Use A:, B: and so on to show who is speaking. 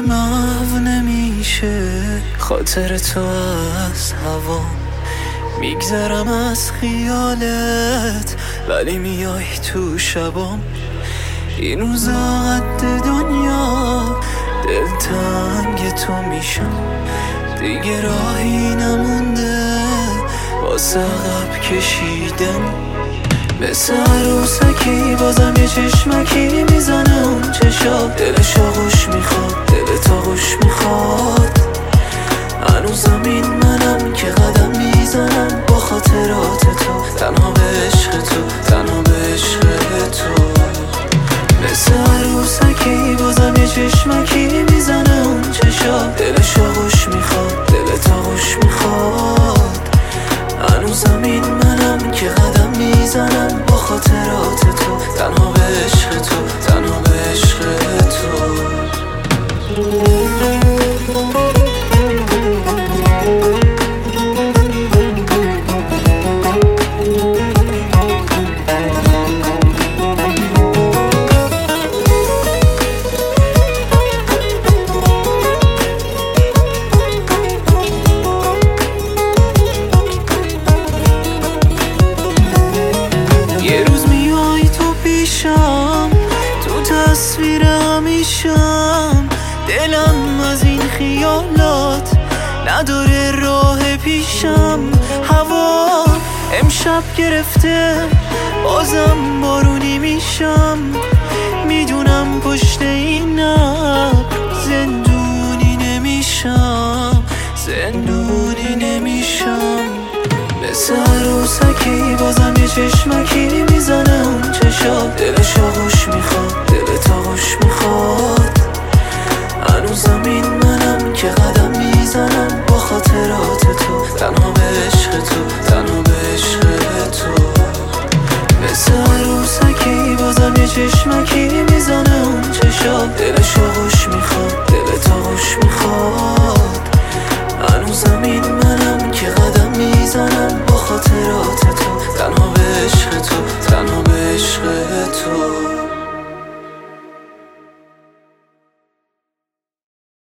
A: محو نمیشه خاطر تو از هوام. میگذرم از خیالت ولی میای تو شبام. این روزا قد دنیا دلتنگ تو میشم. دیگه راهی نمونده واسه عقب کشیدن. مثل عروسکی بازم یه چشمکی میزنه اون چشا. دلش آغوش میخواد، دلت آغوش میخواد. هنوزم این منم که قدم میزنم با خاطرات تو. تنها به عشق تو، تنها به عشق تو. مثل عروسکی بازم یه چشمکی میزنه اون چشا. دلش آغوش میخواد، دلت آغوش میخواد. هنوزم این منم که قدم میزنم با خاطرات تو. تنها به عشق تو، تنها به عشق تو. یه روز میای تو پیشم، تو تصویر همیشم. دلم از این خیالات نداره راه پیشم. هوا امشب گرفته بازم بارونی میشم. میدونم پشت این ابر زندونی نمیشم، زندونی نمیشم. مثل عروسکی بازم یه چشمکی میزنه اون چشا. دلش آغوش میخواد، دلت آغوش میخواد. هنوزم این منم که قدم میزنم با خاطرات تو. تنها به عشق تو، تنها به عشق تو. مثل عروسکی بازم یه چشمکی